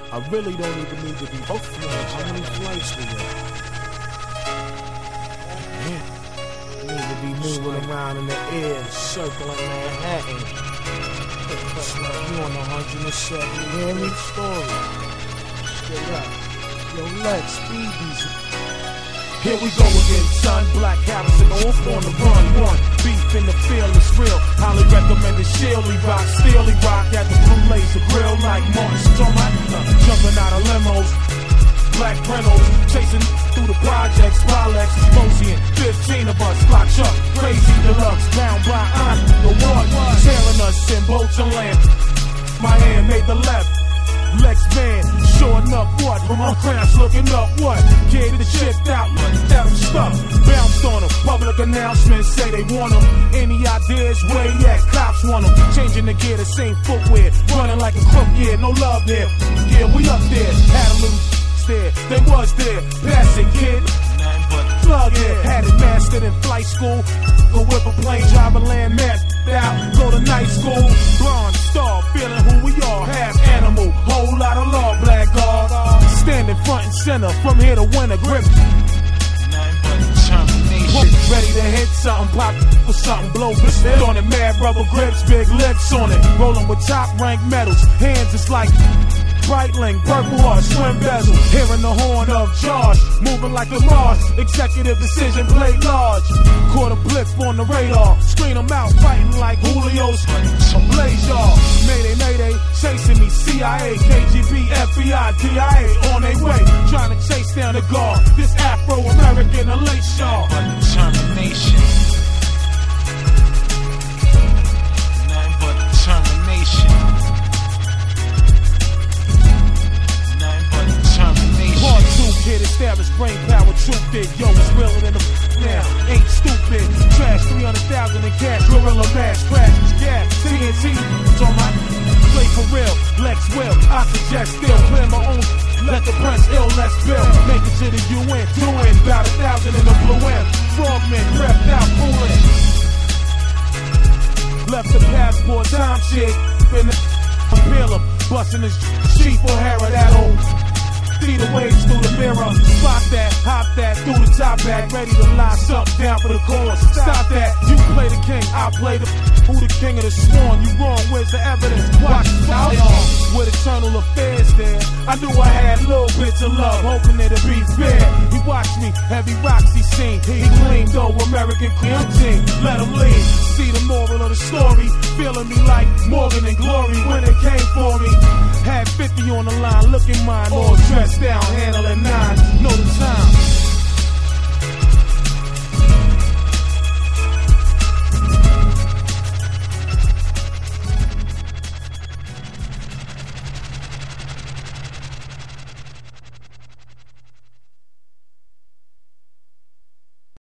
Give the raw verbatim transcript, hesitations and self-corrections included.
I really don't even need to be both. How many flights we got? Yeah. We need to be moving around in the air, circling Manhattan. It's like you on one hundred seven, you hear me? Story. Straight up. Yo, Lex, speed these. Here we go again, son. Black Harrison off on the run. One beef in the field is real. Highly recommended Shirley Rock. Steely Rock at the Blue Laser Grill like Martin Stormont. Jumping out of limos. Black Reynolds chasing through the projects. Rolex, Mosian, fifteen of us. Locked up, crazy deluxe. Bound by on the one. Tailing us in boats and land. My hand made the left. Lex Van, showing up what? With my cramps looking up what? Kid the chipped out, that I'm stuck. Bounced on them, public announcements say they want them. Any ideas? Where he at? Cops want them. Changing the gear, the same footwear. Running like a crook, yeah, no love there. Yeah, we up there. Had a little there, they was there. Pass it, kid. Plug it, had it mastered in flight school. Go whip a plane, drive a land mastered out. Go to night school, blonde star, feeling who we are. Half animal, whole lot of law, black guard. Standing front and center, from here to win a grip. Ready to hit something, pop for something, blow this on it. Mad rubber grips, big lips on it. Rolling with top rank medals, hands is like Breitling, purple heart, swim bezel. Hearing the horn of Josh, moving like a Mars. Executive decision, play large. Caught a blip on the radar. Screen them out, fighting like Julio's. Blaze y'all. Mayday, mayday, chasing me. C I A, K G B, F B I, D I A on their way. Trying to chase down the guard. This Afro-American elate y'all. Determination. Nothing but determination. Part two, kid, established brain power, truth it. Yo, it's realer than the f now. Ain't stupid. Trash three hundred thousand in cash. Gorilla mask, crash, gas. T N T, it's on my play for real. Lex will, I suggest still clear my own. Let the prince ill, let's build. Make it to the U N, doing about a thousand in the blue M. Frogmen, repped out, fooling. Left the passport, time shit. Finna peel him, busting his Chief O'Hara, that old. See the waves through the mirror. Spot that, hop that, through the top back. Ready to lie something down for the cause. Stop that, you play the king, I play the who the king of the sworn. You wrong, where's the evidence? Watch out on with eternal affairs there. I knew I had little bits of love, hoping it'd be fair. He watched me, heavy rocks he seen. He gleamed over American Queen team. Let him lead. See the moral of the story. Feeling me like Morgan and Glory when they came for me. Had fifty on the line, look at mine, all dressed down, handling nine. Know the time.